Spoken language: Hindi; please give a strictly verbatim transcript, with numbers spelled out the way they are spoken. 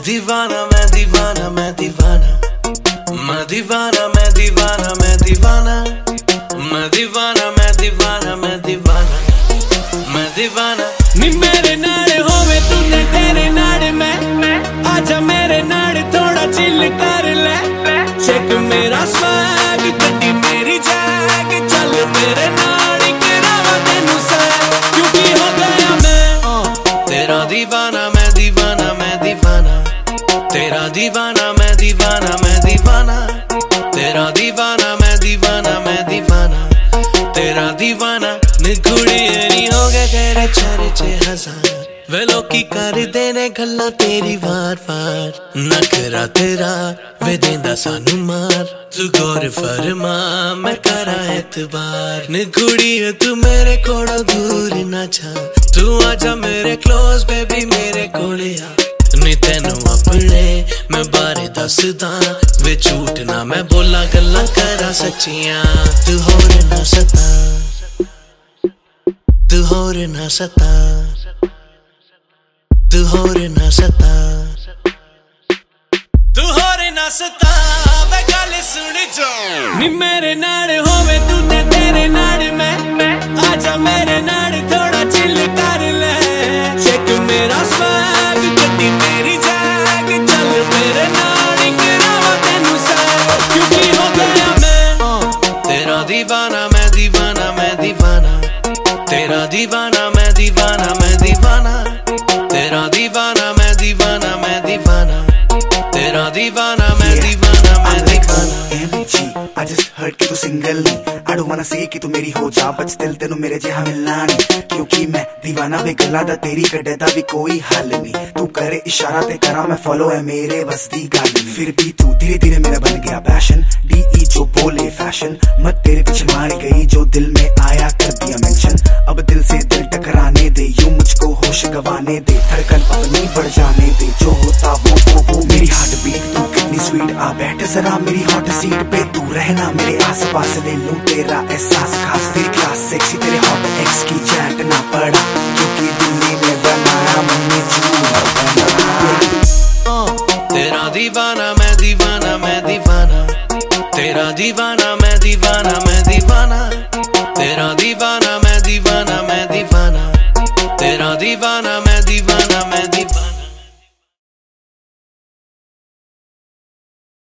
दीवाना मैं दीवाना मैं दीवाना मैं दीवाना मैं दीवाना मैं दीवाना मैं दीवाना मैं दीवाना मैं दीवाना मैं दीवाना नी मेरे नाड़े होवे तूने तेरे नाड़े मैं आजा मेरे नाड़े थोड़ा चिल कर ले चेक मेरा स्वैग गड्डी मेरी जैग चल मेरे नाड़े करावा तेनू सैग क्योंकि हो गया मैं तेरा दीवाना मैं दीवाना मैं दीवाना तेरा दीवाना मैं दीवाना मैं दीवाना तेरा दीवाना मैं दीवाना मैं दीवाना तेरा दीवाना निकुड़ी नहीं हो गए तेरे चर्चे हजार वे लोकी कर देने गल्ला तेरी वार वार नखरा तेरा वे देंदा सानू मार तू गौर फरमा मैं करा एतबार निकुड़ी तू मेरे कोड़ों दूर ना जा तू आजा मेरे क्लोज बेबी मेरे कोले आ नी तेनू अपने मैं बारे दसदा वे झूठ ना मैं बोला गल्ला करा सच्चियां तू होर ना सता तू होर ना सता तू होर ना सता तू होर ना सता वे गल सुन जो नी मेरे नाड़े होवे तू ते तेरे नाड़े मैं आजा मेरे नाड़े थोड़ा चिल कर ले चेक मेरा स्वैग गड्डी मेरी जैग चल मेरे नाड़े करावा तेनू सैग क्योंकि हो गया मैं तेरा दीवाना मैं दीवाना मैं दीवाना तेरा दीवाना मैं दीवाना मैं दीवाना तेरा दीवाना मैं दीवाना मैं दीवाना तेरा दीवाना मैं दीवाना मैं दीवाना I just heard कि तू सिंगल नहीं I don't wanna say कि तू मेरी हो जा बच दिल तेनू मेरे जिहा मिलना नहीं क्योंकि मैं दीवाना वे गल्ला दा तेरी कड्डे दा भी कोई हल नहीं तू करे इशारा ते करा मैं फॉलो है मेरे बस दी गल फिर भी तू धीरे धीरे मेरा बन गया पैशन डी ई जो बोले फैशन मत तेरे पीछे मारी गई जो दिल में आया कर दिया मेंशन अब दिल से दिल टकराने दे यूं मुझको होश गवाने दे धड़कन अपनी बढ़ जाने दे जो होता वो वो वो मेरी हार्ट बीट तू कितनी स्वीट आ बैठ जरा मेरी हॉट सीट पे तू रहना मेरे आस पास ले लूं तेरा एहसास खास तेरी क्लास सेक्सी तेरे हॉट एक्स की चैट ना पड़ा क्योंकि दिल्ली में बनाया मैंने झूठा बनाया तेरा दीवाना मैं दीवाना मैं दीवाना तेरा दीवाना मैं दीवाना मैं